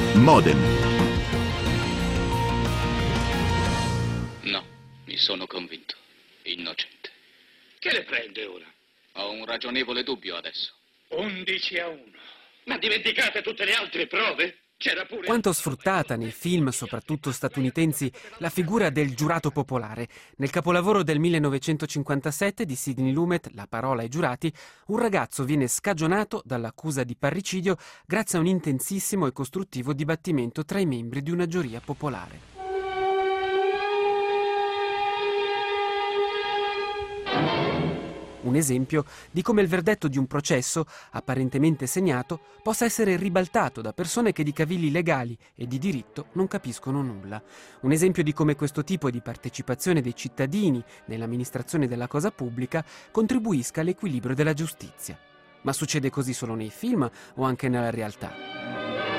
Modem. No, mi sono convinto. Innocente. Che le prende ora? Ho un ragionevole dubbio adesso. 11-1. Ma dimenticate tutte le altre prove? C'era pure... Quanto sfruttata nei film, soprattutto statunitensi, la figura del giurato popolare. Nel capolavoro del 1957 di Sidney Lumet, La parola ai giurati, un ragazzo viene scagionato dall'accusa di parricidio grazie a un intensissimo e costruttivo dibattimento tra i membri di una giuria popolare. Un esempio di come il verdetto di un processo, apparentemente segnato, possa essere ribaltato da persone che di cavilli legali e di diritto non capiscono nulla. Un esempio di come questo tipo di partecipazione dei cittadini nell'amministrazione della cosa pubblica contribuisca all'equilibrio della giustizia. Ma succede così solo nei film o anche nella realtà?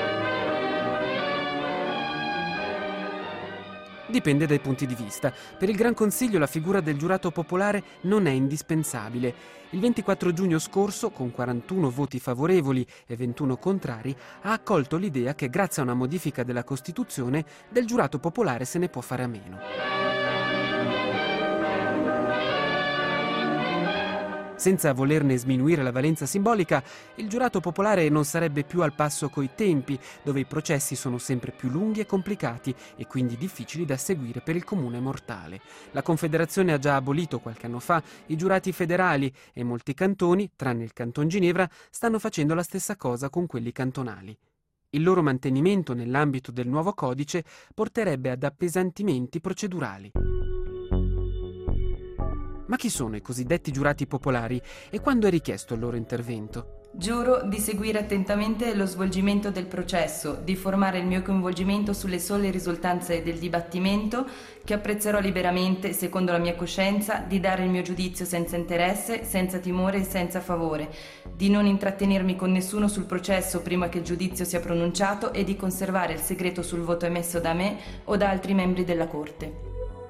Dipende dai punti di vista. Per il Gran Consiglio la figura del giurato popolare non è indispensabile. Il 24 giugno scorso, con 41 voti favorevoli e 21 contrari, ha accolto l'idea che grazie a una modifica della Costituzione del giurato popolare se ne può fare a meno. Senza volerne sminuire la valenza simbolica, il giurato popolare non sarebbe più al passo coi tempi, dove i processi sono sempre più lunghi e complicati e quindi difficili da seguire per il comune mortale. La Confederazione ha già abolito qualche anno fa i giurati federali e molti cantoni, tranne il Canton Ginevra, stanno facendo la stessa cosa con quelli cantonali. Il loro mantenimento nell'ambito del nuovo codice porterebbe ad appesantimenti procedurali. Ma chi sono i cosiddetti giurati popolari e quando è richiesto il loro intervento? Giuro di seguire attentamente lo svolgimento del processo, di formare il mio coinvolgimento sulle sole risultanze del dibattimento, che apprezzerò liberamente, secondo la mia coscienza, di dare il mio giudizio senza interesse, senza timore e senza favore, di non intrattenermi con nessuno sul processo prima che il giudizio sia pronunciato e di conservare il segreto sul voto emesso da me o da altri membri della Corte.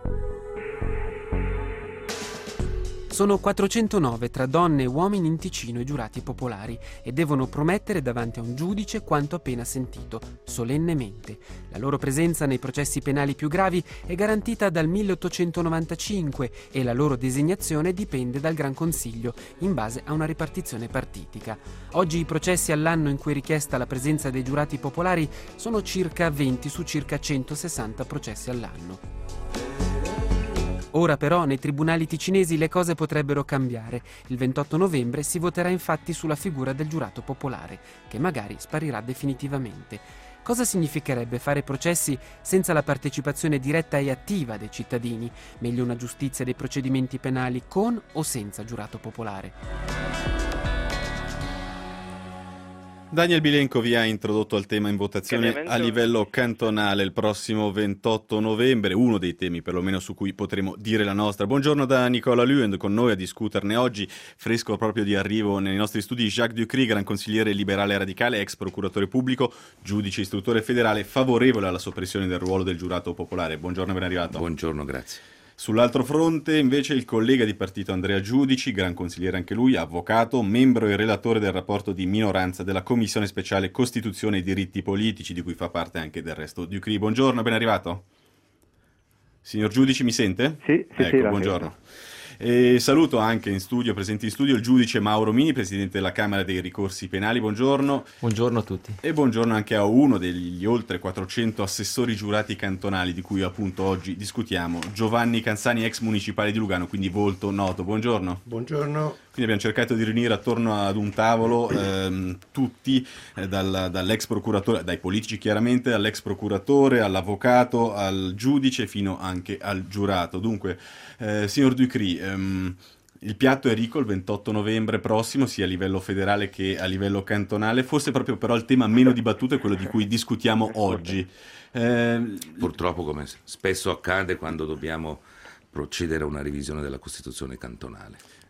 Sono 409 tra donne e uomini in Ticino i giurati popolari e devono promettere davanti a un giudice quanto appena sentito, solennemente. La loro presenza nei processi penali più gravi è garantita dal 1895 e la loro designazione dipende dal Gran Consiglio, in base a una ripartizione partitica. Oggi i processi all'anno in cui è richiesta la presenza dei giurati popolari sono circa 20 su circa 160 processi all'anno. Ora però nei tribunali ticinesi le cose potrebbero cambiare. Il 28 novembre si voterà infatti sulla figura del giurato popolare, che magari sparirà definitivamente. Cosa significherebbe fare processi senza la partecipazione diretta e attiva dei cittadini? Meglio una giustizia dei procedimenti penali con o senza giurato popolare? Daniel Bilenco vi ha introdotto al tema in votazione a livello cantonale il prossimo 28 novembre, uno dei temi perlomeno su cui potremo dire la nostra. Buongiorno da Nicola Luen, con noi a discuterne oggi, fresco proprio di arrivo nei nostri studi, Jacques Ducry, gran consigliere liberale radicale, ex procuratore pubblico, giudice istruttore federale, favorevole alla soppressione del ruolo del giurato popolare. Buongiorno, ben arrivato. Buongiorno, grazie. Sull'altro fronte invece il collega di partito Andrea Giudici, gran consigliere anche lui, avvocato, membro e relatore del rapporto di minoranza della Commissione Speciale Costituzione e Diritti Politici, di cui fa parte anche del resto Ducry. Buongiorno, ben arrivato. Signor Giudici, mi sente? Sì, ecco, buongiorno. E saluto anche in studio, presente in studio, il giudice Mauro Mini, presidente della Camera dei Ricorsi Penali. Buongiorno. Buongiorno a tutti. E buongiorno anche a uno degli oltre 400 assessori giurati cantonali di cui appunto oggi discutiamo, Giovanni Canzani, ex municipale di Lugano, quindi volto noto. Buongiorno. Buongiorno. Quindi abbiamo cercato di riunire attorno ad un tavolo tutti, dall'ex procuratore, dai politici chiaramente, all'ex procuratore, all'avvocato, al giudice, fino anche al giurato. Dunque, signor Ducry, il piatto è ricco il 28 novembre prossimo, sia a livello federale che a livello cantonale. Forse proprio però il tema meno dibattuto è quello di cui discutiamo oggi. Purtroppo, come spesso accade quando dobbiamo procedere a una revisione della Costituzione cantonale.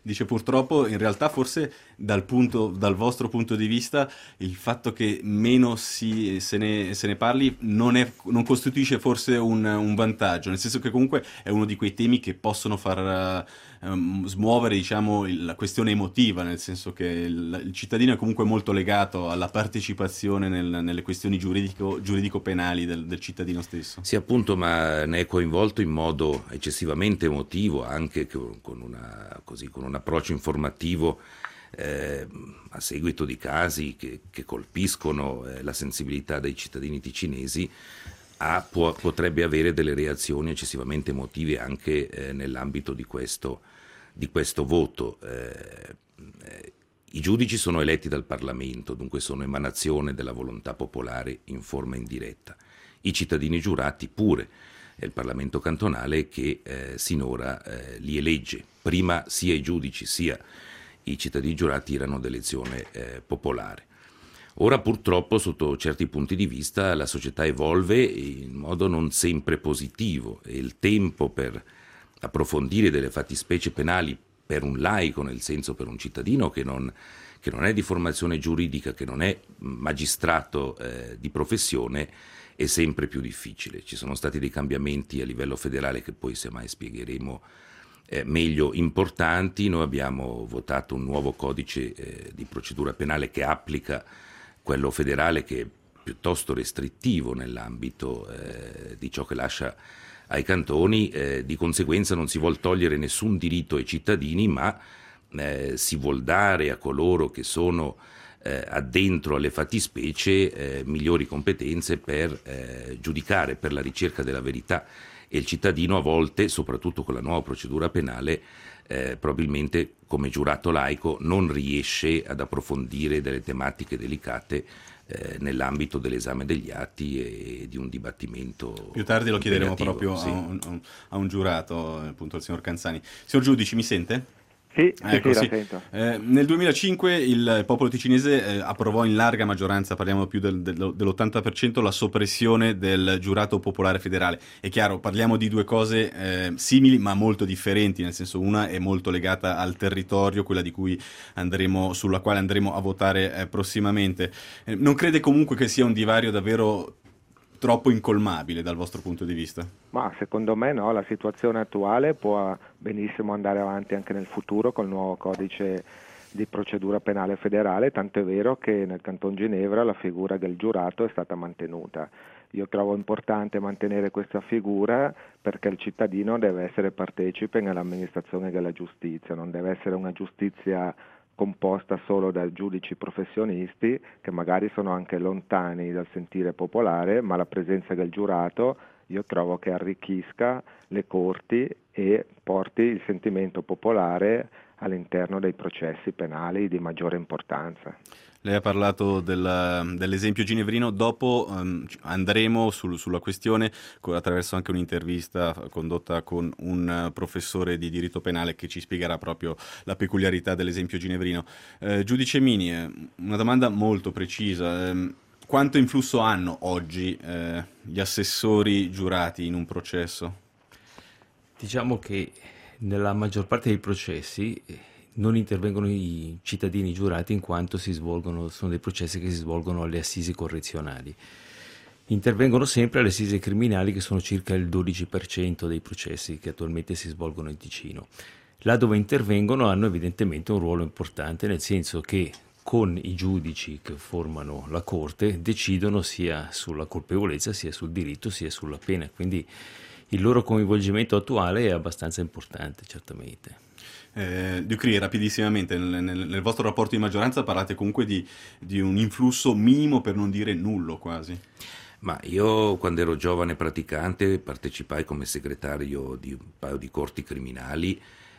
Dice purtroppo, in realtà forse dal vostro punto di vista, il fatto che meno se ne parli non costituisce forse un vantaggio, nel senso che comunque è uno di quei temi che possono far smuovere, diciamo, la questione emotiva, nel senso che il cittadino è comunque molto legato alla partecipazione nelle questioni giuridico-penali del cittadino stesso. Sì, appunto, ma ne è coinvolto in modo eccessivamente emotivo, anche con un approccio informativo a seguito di casi che colpiscono la sensibilità dei cittadini ticinesi. Potrebbe avere delle reazioni eccessivamente emotive anche nell'ambito di questo voto. I giudici sono eletti dal Parlamento, dunque sono emanazione della volontà popolare in forma indiretta. I cittadini giurati pure, è il Parlamento cantonale che sinora li elegge. Prima sia i giudici sia i cittadini giurati erano d'elezione popolare. Ora purtroppo sotto certi punti di vista la società evolve in modo non sempre positivo e il tempo per approfondire delle fattispecie penali per un laico, nel senso per un cittadino che non è di formazione giuridica, che non è magistrato di professione, è sempre più difficile. Ci sono stati dei cambiamenti a livello federale che poi semmai spiegheremo meglio, importanti. Noi abbiamo votato un nuovo codice di procedura penale che applica quello federale, che è piuttosto restrittivo nell'ambito di ciò che lascia ai cantoni. Di conseguenza non si vuol togliere nessun diritto ai cittadini, ma si vuol dare a coloro che sono addentro alle fattispecie migliori competenze per giudicare, per la ricerca della verità, e il cittadino a volte, soprattutto con la nuova procedura penale, probabilmente come giurato laico non riesce ad approfondire delle tematiche delicate nell'ambito dell'esame degli atti e di un dibattimento. Più tardi lo chiederemo impegnativo, proprio sì. a un giurato, appunto al signor Canzani. Signor Giudici, mi sente? Sì, Ecco, sì, sì. la sento. Nel 2005 il popolo ticinese approvò in larga maggioranza, parliamo più dell'80%, la soppressione del giurato popolare federale. È chiaro, parliamo di due cose simili ma molto differenti, nel senso una è molto legata al territorio, quella sulla quale andremo a votare prossimamente. Non crede comunque che sia un divario davvero troppo incolmabile dal vostro punto di vista? Ma secondo me no, la situazione attuale può benissimo andare avanti anche nel futuro col nuovo codice di procedura penale federale, tanto è vero che nel Canton Ginevra la figura del giurato è stata mantenuta. Io trovo importante mantenere questa figura perché il cittadino deve essere partecipe nell'amministrazione della giustizia, non deve essere una giustizia composta solo da giudici professionisti che magari sono anche lontani dal sentire popolare, ma la presenza del giurato io trovo che arricchisca le corti e porti il sentimento popolare all'interno dei processi penali di maggiore importanza. Lei ha parlato dell'esempio ginevrino, dopo andremo sulla questione attraverso anche un'intervista condotta con un professore di diritto penale che ci spiegherà proprio la peculiarità dell'esempio ginevrino. Giudice Mini, una domanda molto precisa. Quanto influsso hanno oggi gli assessori giurati in un processo? Diciamo che nella maggior parte dei processi non intervengono i cittadini giurati in quanto sono dei processi che si svolgono alle assise correzionali. Intervengono sempre alle assise criminali, che sono circa il 12% dei processi che attualmente si svolgono in Ticino. Là dove intervengono hanno evidentemente un ruolo importante, nel senso che con i giudici che formano la Corte decidono sia sulla colpevolezza, sia sul diritto, sia sulla pena, quindi il loro coinvolgimento attuale è abbastanza importante, certamente. Ducri, rapidissimamente, nel vostro rapporto di maggioranza parlate comunque di un influsso minimo, per non dire nullo quasi. Ma io quando ero giovane praticante partecipai come segretario di un paio di corti criminali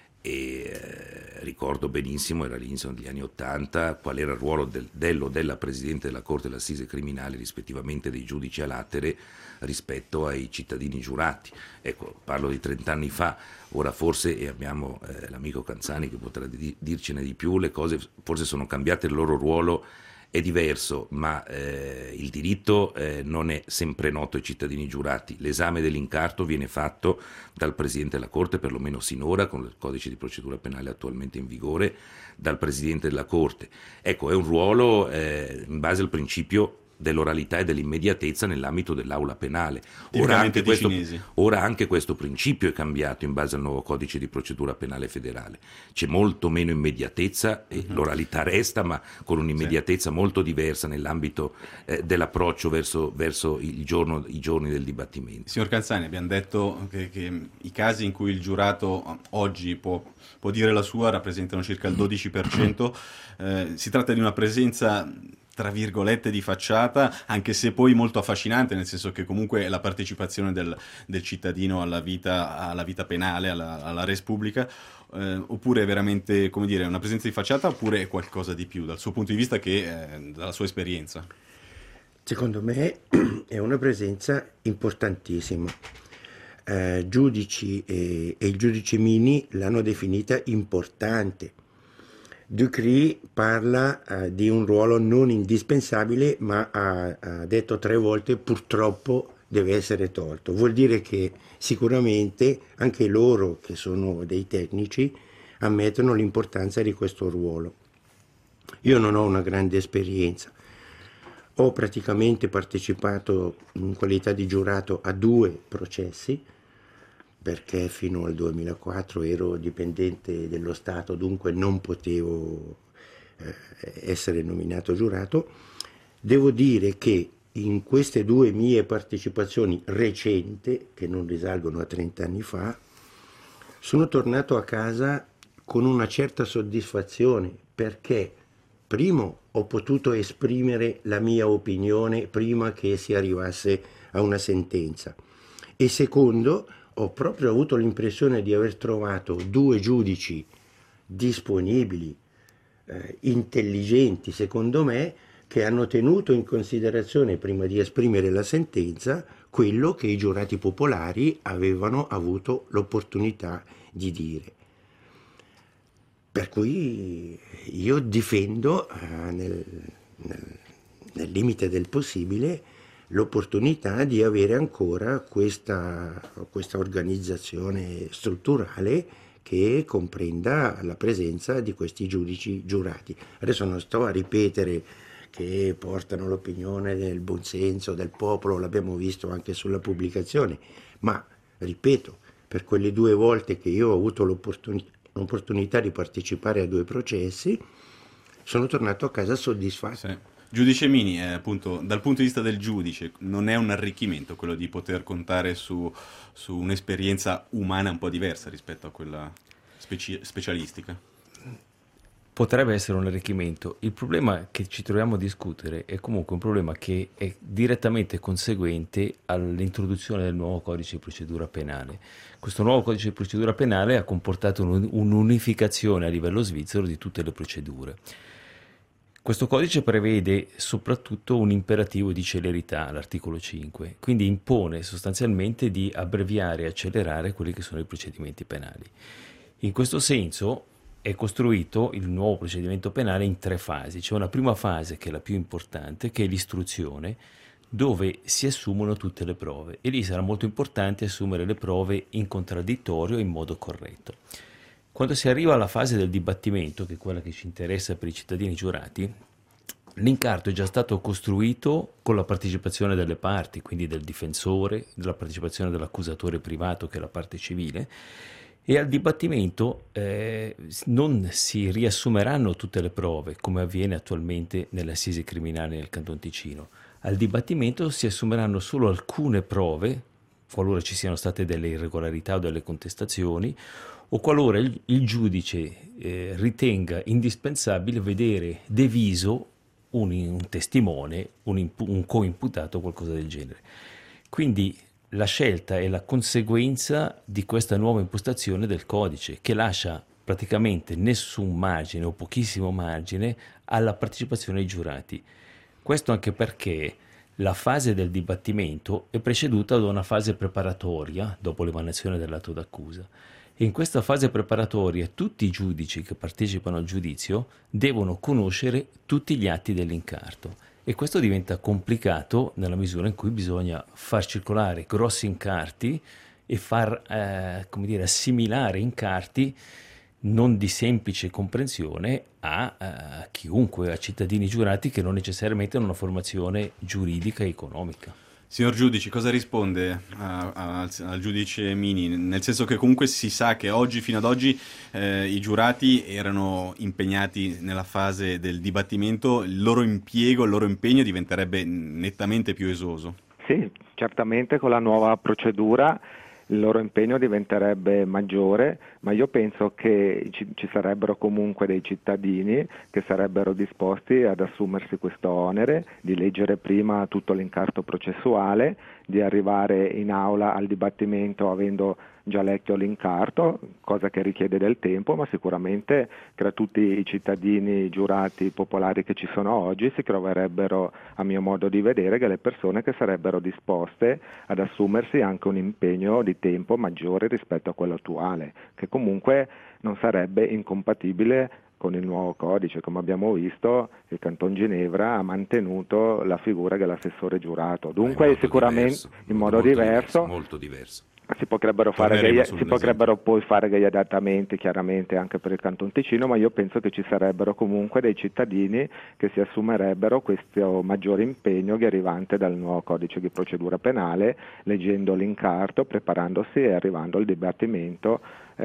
e ricordo benissimo, era all'inizio degli anni '80, qual era il ruolo della Presidente della Corte dell'Assise Criminale, rispettivamente dei giudici a latere, rispetto ai cittadini giurati. Ecco, parlo di 30 anni fa, ora forse, e abbiamo l'amico Canzani che potrà dircene di più, le cose forse sono cambiate, il loro ruolo è diverso, ma il diritto non è sempre noto ai cittadini giurati. L'esame dell'incarto viene fatto dal Presidente della Corte, perlomeno sinora, con il codice di procedura penale attualmente in vigore, dal Presidente della Corte. Ecco, è un ruolo in base al principio dell'oralità e dell'immediatezza nell'ambito dell'aula penale. Ora anche questo principio è cambiato in base al nuovo codice di procedura penale federale. C'è molto meno immediatezza e l'oralità resta, ma con un'immediatezza molto diversa nell'ambito dell'approccio verso i giorni del dibattimento. Signor Calzani, abbiamo detto che i casi in cui il giurato oggi può dire la sua rappresentano circa il 12%. Si tratta di una presenza tra virgolette di facciata, anche se poi molto affascinante, nel senso che comunque la partecipazione del cittadino alla vita penale, alla res publica, oppure è veramente, come dire, una presenza di facciata, oppure è qualcosa di più dal suo punto di vista, dalla sua esperienza? Secondo me è una presenza importantissima. Giudici e il giudice Mini l'hanno definita importante. Ducry parla di un ruolo non indispensabile, ma ha detto 3 volte purtroppo deve essere tolto. Vuol dire che sicuramente anche loro, che sono dei tecnici, ammettono l'importanza di questo ruolo. Io non ho una grande esperienza, ho praticamente partecipato in qualità di giurato a 2 processi, perché fino al 2004 ero dipendente dello Stato, dunque non potevo essere nominato giurato. Devo dire che in queste 2 mie partecipazioni recenti, che non risalgono a 30 anni fa, sono tornato a casa con una certa soddisfazione, perché primo ho potuto esprimere la mia opinione prima che si arrivasse a una sentenza, e secondo ho proprio avuto l'impressione di aver trovato 2 giudici disponibili, intelligenti secondo me, che hanno tenuto in considerazione prima di esprimere la sentenza quello che i giurati popolari avevano avuto l'opportunità di dire. Per cui io difendo nel limite del possibile l'opportunità di avere ancora questa organizzazione strutturale che comprenda la presenza di questi giudici giurati. Adesso non sto a ripetere che portano l'opinione del buonsenso del popolo, l'abbiamo visto anche sulla pubblicazione, ma ripeto, per quelle 2 volte che io ho avuto l'opportunità di partecipare a 2 processi, sono tornato a casa soddisfatto. Sì. Giudice Mini, appunto, dal punto di vista del giudice, non è un arricchimento quello di poter contare su un'esperienza umana un po' diversa rispetto a quella specialistica? Potrebbe essere un arricchimento. Il problema che ci troviamo a discutere è comunque un problema che è direttamente conseguente all'introduzione del nuovo codice di procedura penale. Questo nuovo codice di procedura penale ha comportato un'unificazione a livello svizzero di tutte le procedure. Questo codice prevede soprattutto un imperativo di celerità, l'articolo 5, quindi impone sostanzialmente di abbreviare e accelerare quelli che sono i procedimenti penali. In questo senso è costruito il nuovo procedimento penale in 3 fasi. C'è una prima fase che è la più importante, che è l'istruzione, dove si assumono tutte le prove, e lì sarà molto importante assumere le prove in contraddittorio in modo corretto. Quando si arriva alla fase del dibattimento, che è quella che ci interessa per i cittadini giurati, l'incarto è già stato costruito con la partecipazione delle parti, quindi del difensore, della partecipazione dell'accusatore privato, che è la parte civile, e al dibattimento non si riassumeranno tutte le prove, come avviene attualmente nelle assise criminali nel Canton Ticino. Al dibattimento si assumeranno solo alcune prove, qualora ci siano state delle irregolarità o delle contestazioni, o qualora il giudice ritenga indispensabile vedere de viso un testimone, un coimputato o qualcosa del genere. Quindi la scelta è la conseguenza di questa nuova impostazione del codice, che lascia praticamente nessun margine o pochissimo margine alla partecipazione ai giurati. Questo anche perché la fase del dibattimento è preceduta da una fase preparatoria dopo l'emanazione dell'atto d'accusa. E in questa fase preparatoria tutti i giudici che partecipano al giudizio devono conoscere tutti gli atti dell'incarto. E questo diventa complicato nella misura in cui bisogna far circolare grossi incarti e far assimilare incarti non di semplice comprensione a chiunque, a cittadini giurati che non necessariamente hanno una formazione giuridica e economica. Signor Giudice, cosa risponde al giudice Mini? Nel senso che comunque si sa che fino ad oggi, i giurati erano impegnati nella fase del dibattimento, il loro impiego, il loro impegno diventerebbe nettamente più esoso. Sì, certamente con la nuova procedura il loro impegno diventerebbe maggiore, ma io penso che ci sarebbero comunque dei cittadini che sarebbero disposti ad assumersi questo onere di leggere prima tutto l'incarto processuale, di arrivare in aula al dibattimento avendo già letto l'incarto, cosa che richiede del tempo, ma sicuramente tra tutti i cittadini giurati popolari che ci sono oggi si troverebbero, a mio modo di vedere, delle persone che sarebbero disposte ad assumersi anche un impegno di tempo maggiore rispetto a quello attuale, che comunque non sarebbe incompatibile con il nuovo codice. Come abbiamo visto, il Canton Ginevra ha mantenuto la figura dell'assessore giurato, dunque sicuramente in modo diverso, molto diverso. Si potrebbero poi fare degli adattamenti chiaramente anche per il Canton Ticino, ma io penso che ci sarebbero comunque dei cittadini che si assumerebbero questo maggiore impegno derivante dal nuovo codice di procedura penale, leggendo l'incarto, preparandosi e arrivando al dibattimento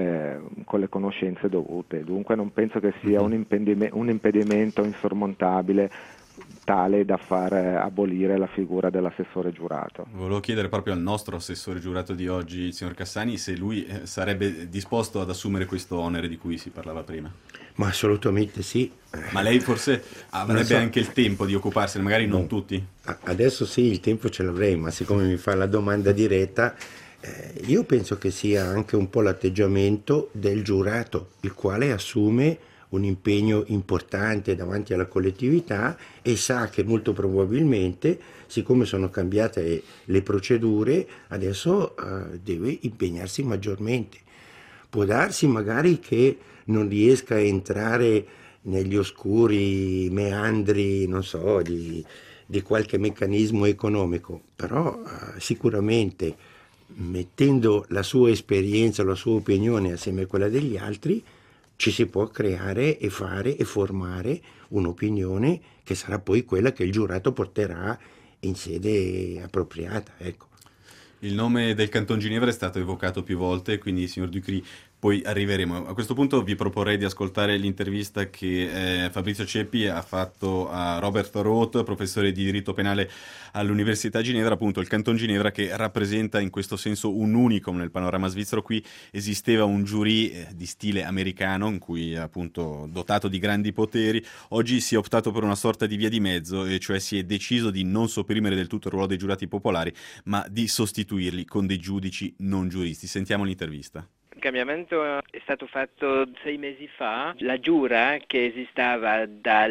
con le conoscenze dovute. Dunque non penso che sia un impedimento insormontabile tale da far abolire la figura dell'assessore giurato. Volevo chiedere proprio al nostro assessore giurato di oggi, il signor Cassani, se lui sarebbe disposto ad assumere questo onere di cui si parlava prima. Ma assolutamente sì. Ma lei forse avrebbe anche il tempo di occuparsene, magari non tutti? Adesso sì, il tempo ce l'avrei, ma siccome mi fa la domanda diretta, io penso che sia anche un po' l'atteggiamento del giurato, il quale assume un impegno importante davanti alla collettività e sa che molto probabilmente, siccome sono cambiate le procedure, adesso deve impegnarsi maggiormente. Può darsi magari che non riesca a entrare negli oscuri meandri, non so, di qualche meccanismo economico, però sicuramente mettendo la sua esperienza, la sua opinione assieme a quella degli altri, ci si può creare e fare e formare un'opinione che sarà poi quella che il giurato porterà in sede appropriata. Ecco. Il nome del Canton Ginevra è stato evocato più volte, quindi signor Ducry, poi arriveremo. A questo punto vi proporrei di ascoltare l'intervista che Fabrizio Ceppi ha fatto a Robert Roth, professore di diritto penale all'Università Ginevra, appunto il Canton Ginevra che rappresenta in questo senso un unicum nel panorama svizzero. Qui esisteva un giurì di stile americano, in cui appunto dotato di grandi poteri. Oggi si è optato per una sorta di via di mezzo, e cioè si è deciso di non sopprimere del tutto il ruolo dei giurati popolari, ma di sostituirli con dei giudici non giuristi. Sentiamo l'intervista. Il cambiamento è stato fatto 6 mesi fa. La giura che esisteva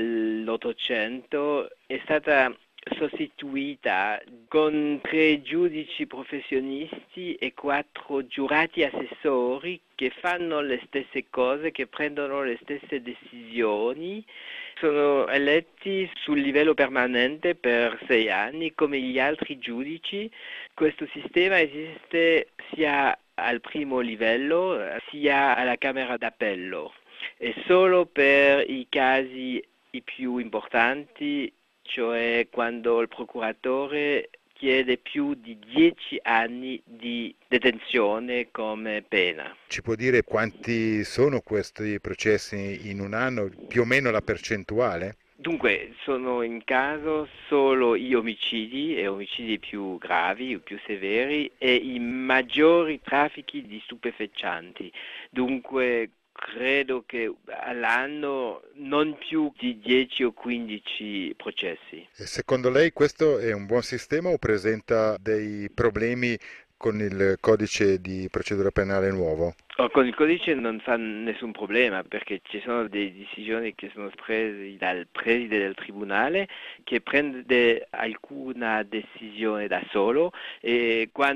dall'800 è stata sostituita con 3 giudici professionisti e 4 giurati assessori che fanno le stesse cose, che prendono le stesse decisioni. Sono eletti sul livello permanente per 6 anni come gli altri giudici. Questo sistema esiste sia al primo livello sia alla Camera d'Appello e solo per i casi i più importanti, cioè quando il procuratore chiede più di 10 anni di detenzione come pena. Ci può dire quanti sono questi processi in un anno, più o meno la percentuale? Dunque, sono in caso solo gli omicidi e omicidi più gravi, più severi, e i maggiori traffici di stupefacenti. Dunque, credo che all'anno non più di 10 o 15 processi. E secondo lei questo è un buon sistema o presenta dei problemi con il codice di procedura penale nuovo? Con il codice non fa nessun problema, perché ci sono delle decisioni che sono prese dal preside del tribunale, che prende alcuna decisione da solo, e quando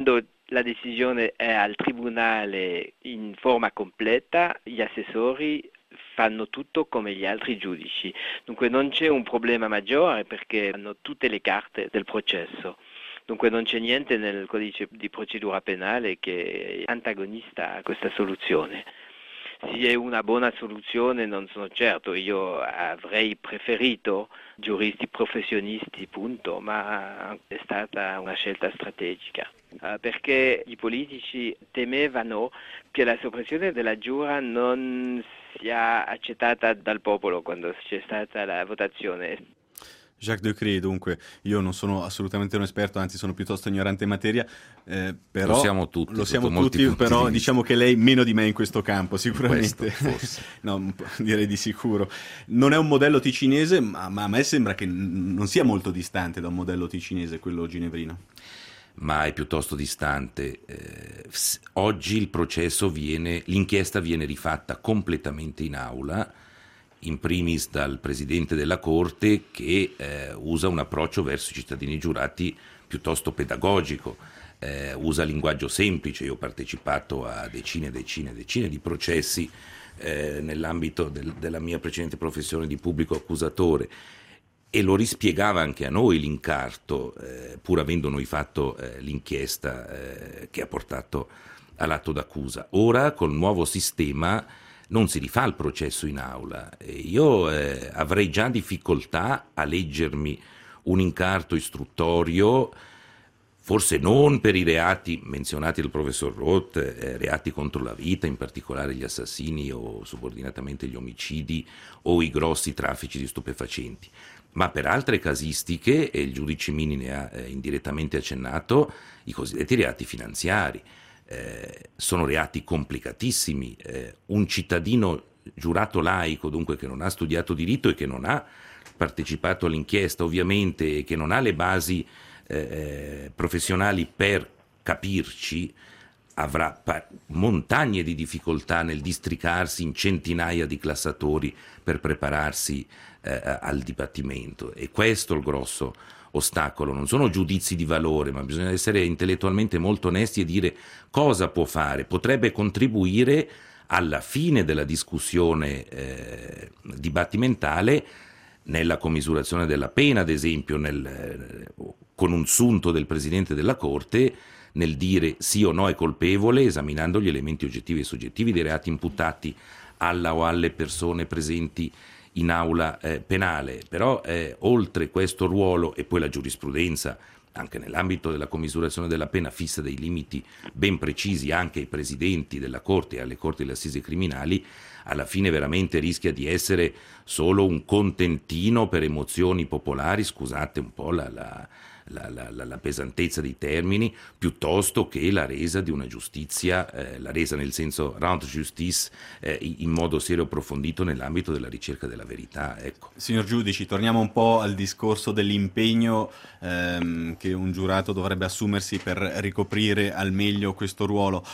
la decisione è al tribunale in forma completa, gli assessori fanno tutto come gli altri giudici, dunque non c'è un problema maggiore perché hanno tutte le carte del processo. Dunque non c'è niente nel codice di procedura penale che è antagonista a questa soluzione. Se è una buona soluzione non sono certo, io avrei preferito giuristi professionisti, punto, ma è stata una scelta strategica. Perché i politici temevano che la soppressione della giura non sia accettata dal popolo quando c'è stata la votazione. Jacques Decree, dunque, io non sono assolutamente un esperto, anzi sono piuttosto ignorante in materia, però lo siamo tutti, però diciamo che lei meno di me in questo campo, sicuramente. Questo, forse. No, direi di sicuro. Non è un modello ticinese, ma a me sembra che non sia molto distante da un modello ticinese, quello ginevrino. Ma è piuttosto distante. Oggi l'inchiesta viene rifatta completamente in aula, in primis dal Presidente della Corte che usa un approccio verso i cittadini giurati piuttosto pedagogico, usa linguaggio semplice. Io ho partecipato a decine di processi nell'ambito della mia precedente professione di pubblico accusatore e lo rispiegava anche a noi l'incarto, pur avendo noi fatto l'inchiesta che ha portato all'atto d'accusa. Ora col nuovo sistema non si rifà il processo in aula. Io avrei già difficoltà a leggermi un incarto istruttorio, forse non per i reati menzionati dal professor Roth, reati contro la vita, in particolare gli assassini o subordinatamente gli omicidi o i grossi traffici di stupefacenti, ma per altre casistiche, e il giudice Mini ne ha indirettamente accennato, i cosiddetti reati finanziari. Sono reati complicatissimi. Un cittadino giurato laico, dunque che non ha studiato diritto e che non ha partecipato all'inchiesta ovviamente e che non ha le basi professionali per capirci, avrà montagne di difficoltà nel districarsi in centinaia di classatori per prepararsi al dibattimento. E questo è il grosso ostacolo. Non sono giudizi di valore, ma bisogna essere intellettualmente molto onesti e dire cosa può fare. Potrebbe contribuire alla fine della discussione dibattimentale nella commisurazione della pena, ad esempio, con un sunto del Presidente della Corte, nel dire sì o no è colpevole, esaminando gli elementi oggettivi e soggettivi dei reati imputati alla o alle persone presenti in aula penale. Però oltre questo ruolo, e poi la giurisprudenza anche nell'ambito della commisurazione della pena fissa dei limiti ben precisi anche ai presidenti della Corte e alle Corti delle Assise criminali, alla fine veramente rischia di essere solo un contentino per emozioni popolari, scusate un po' la pesantezza dei termini, piuttosto che la resa di una giustizia, la resa nel senso rendre justice, in modo serio e approfondito nell'ambito della ricerca della verità. Ecco. Signor Giudici, torniamo un po' al discorso dell'impegno che un giurato dovrebbe assumersi per ricoprire al meglio questo ruolo.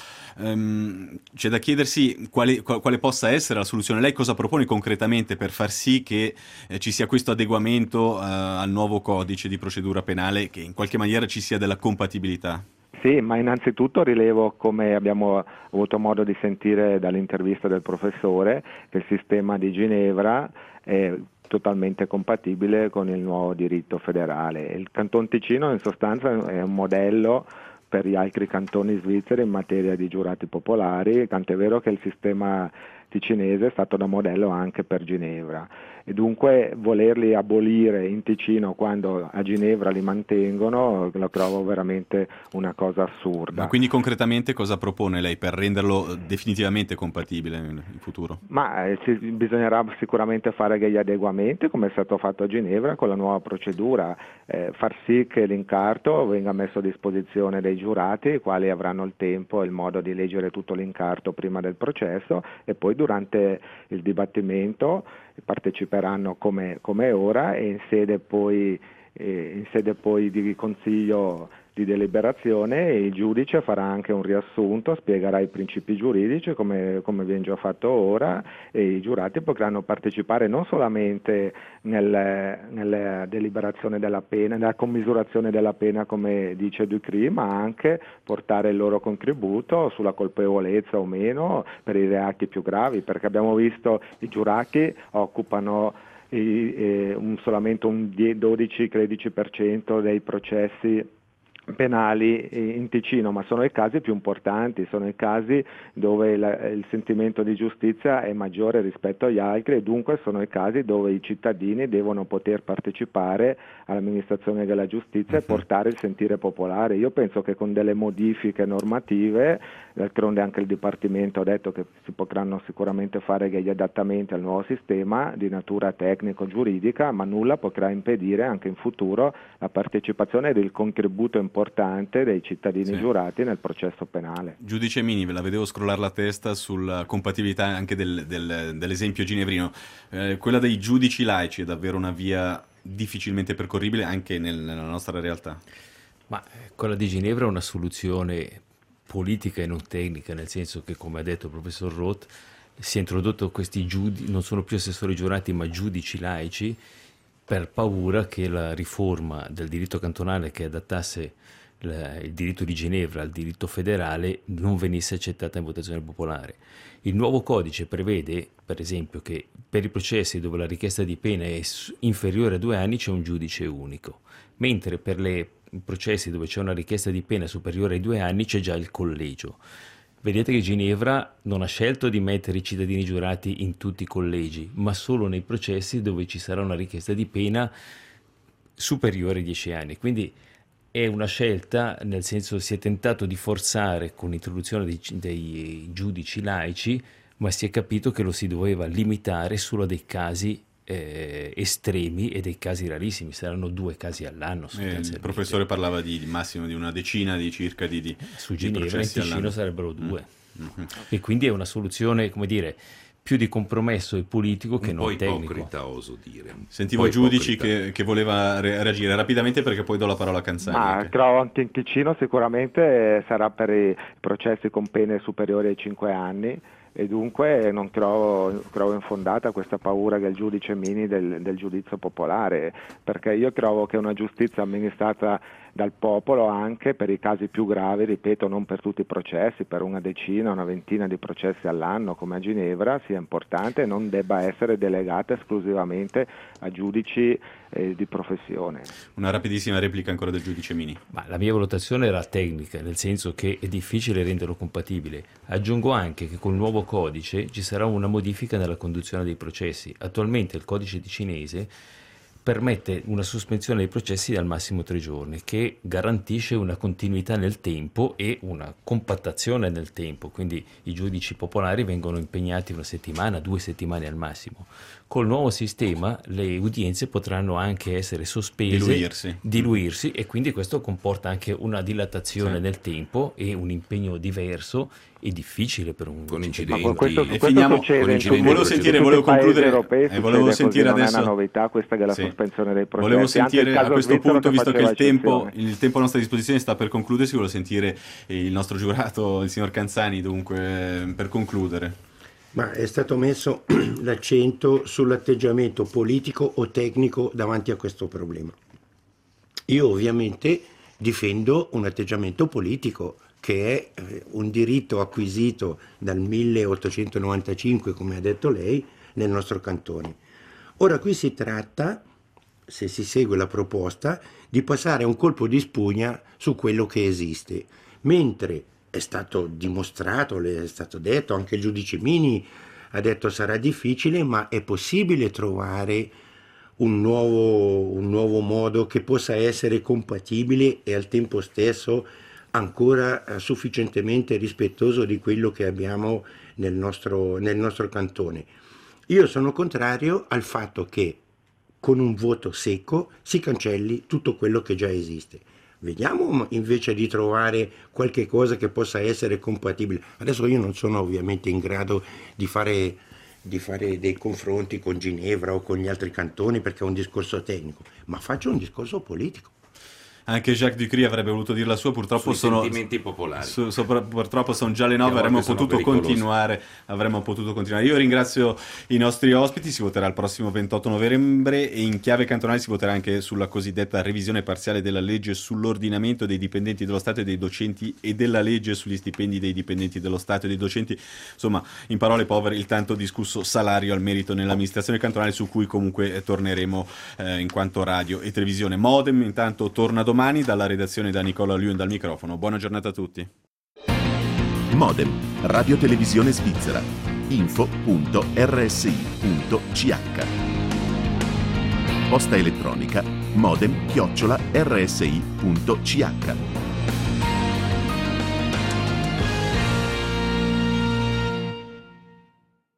C'è da chiedersi quale possa essere la soluzione. Lei cosa propone concretamente per far sì che ci sia questo adeguamento al nuovo codice di procedura penale, che in qualche maniera ci sia della compatibilità? Sì, ma innanzitutto rilevo, come abbiamo avuto modo di sentire dall'intervista del professore, che il sistema di Ginevra è totalmente compatibile con il nuovo diritto federale. Il Canton Ticino in sostanza è un modello per gli altri cantoni svizzeri in materia di giurati popolari, tant'è vero che il sistema ticinese è stato da modello anche per Ginevra, e dunque volerli abolire in Ticino quando a Ginevra li mantengono lo trovo veramente una cosa assurda. Ma quindi concretamente cosa propone lei per renderlo definitivamente compatibile in futuro? Ma bisognerà sicuramente fare degli adeguamenti, come è stato fatto a Ginevra con la nuova procedura, far sì che l'incarto venga messo a disposizione dei giurati, i quali avranno il tempo e il modo di leggere tutto l'incarto prima del processo, e poi durante il dibattimento parteciperanno come ora, e in sede poi in sede poi di consiglio di deliberazione, il giudice farà anche un riassunto, spiegherà i principi giuridici come viene già fatto ora, e i giurati potranno partecipare non solamente nella deliberazione della pena, nella commisurazione della pena come dice Ducry, ma anche portare il loro contributo sulla colpevolezza o meno per i reati più gravi, perché abbiamo visto i giurati occupano solamente un 12-13% dei processi penali in Ticino, ma sono i casi più importanti, sono i casi dove il sentimento di giustizia è maggiore rispetto agli altri, e dunque sono i casi dove i cittadini devono poter partecipare all'amministrazione della giustizia e portare il sentire popolare. Io penso che con delle modifiche normative, d'altronde anche il Dipartimento ha detto che si potranno sicuramente fare degli adattamenti al nuovo sistema di natura tecnico-giuridica, ma nulla potrà impedire anche in futuro la partecipazione del contributo importante dei cittadini giurati nel processo penale. Giudice Mini, ve la vedevo scrollare la testa sulla compatibilità anche dell'esempio ginevrino. Quella dei giudici laici è davvero una via difficilmente percorribile anche nella nostra realtà? Ma quella di Ginevra è una soluzione politica e non tecnica, nel senso che, come ha detto il professor Roth, si è introdotto questi giudici, non sono più assessori giurati ma giudici laici, per paura che la riforma del diritto cantonale che adattasse il diritto di Ginevra al diritto federale non venisse accettata in votazione popolare. Il nuovo codice prevede, per esempio, che per i processi dove la richiesta di pena è inferiore a 2 anni c'è un giudice unico, mentre per i processi dove c'è una richiesta di pena superiore ai 2 anni c'è già il collegio. Vedete che Ginevra non ha scelto di mettere i cittadini giurati in tutti i collegi, ma solo nei processi dove ci sarà una richiesta di pena superiore ai 10 anni. Quindi è una scelta, nel senso si è tentato di forzare con l'introduzione dei giudici laici, ma si è capito che lo si doveva limitare solo a dei casi estremi e dei casi rarissimi. Saranno 2 casi all'anno. Il professore parlava di massimo di una decina di circa di su Ginevra, in Ticino all'anno sarebbero 2. E quindi è una soluzione, come dire, più di compromesso e politico che non tecnico. Un po' ipocrita, oso dire. Sentivo Giudici che voleva reagire rapidamente, perché poi do la parola a Canzani. Ma trovo anche in Ticino sicuramente sarà per i processi con pene superiori ai 5 anni, e dunque non trovo infondata questa paura del giudice Mini del giudizio popolare, perché io trovo che una giustizia amministrata dal popolo anche per i casi più gravi, ripeto, non per tutti i processi, per una decina, una ventina di processi all'anno come a Ginevra, sia importante e non debba essere delegata esclusivamente a giudici di professione. Una rapidissima replica ancora del giudice Mini. Ma la mia valutazione era tecnica, nel senso che è difficile renderlo compatibile. Aggiungo anche che col nuovo codice ci sarà una modifica nella conduzione dei processi. Attualmente il codice ticinese permette una sospensione dei processi al massimo 3 giorni, che garantisce una continuità nel tempo e una compattazione nel tempo, quindi i giudici popolari vengono impegnati 1 settimana, 2 settimane al massimo. Col nuovo sistema le udienze potranno anche essere sospese, diluirsi, e quindi questo comporta anche una dilatazione nel tempo e un impegno diverso e difficile per un incidente. Ma questo finiamo succede volevo concludere europei, volevo sentire così, adesso, non è una novità questa della sospensione dei processi. Volevo sentire a questo punto, visto che il tempo a nostra disposizione sta per concludersi, volevo sentire il nostro giurato, il signor Canzani, dunque, per concludere. Ma è stato messo l'accento sull'atteggiamento politico o tecnico davanti a questo problema. Io ovviamente difendo un atteggiamento politico, che è un diritto acquisito dal 1895, come ha detto lei, nel nostro cantone. Ora qui si tratta, se si segue la proposta, di passare un colpo di spugna su quello che esiste, mentre è stato dimostrato, è stato detto, anche il giudice Mini ha detto sarà difficile, ma è possibile trovare un nuovo modo che possa essere compatibile e al tempo stesso ancora sufficientemente rispettoso di quello che abbiamo nel nostro cantone. Io sono contrario al fatto che con un voto secco si cancelli tutto quello che già esiste. Vediamo invece di trovare qualche cosa che possa essere compatibile. Adesso io non sono ovviamente in grado di fare di fare dei confronti con Ginevra o con gli altri cantoni perché è un discorso tecnico, ma faccio un discorso politico. Anche Jacques Ducry avrebbe voluto dire la sua, purtroppo sono sentimenti popolari. Purtroppo sono già le 9, avremmo potuto continuare. Io ringrazio i nostri ospiti, si voterà il prossimo 28 novembre e in chiave cantonale si voterà anche sulla cosiddetta revisione parziale della legge sull'ordinamento dei dipendenti dello Stato e dei docenti e della legge sugli stipendi dei dipendenti dello Stato e dei docenti, insomma, in parole povere, il tanto discusso salario al merito nell'amministrazione cantonale, su cui comunque torneremo in quanto radio e televisione. Modem intanto torna domani dalla redazione, da Nicola Luen dal microfono. Buona giornata a tutti. Modem, Radio Televisione Svizzera. info.rsi.ch. Posta elettronica modem@rsi.ch.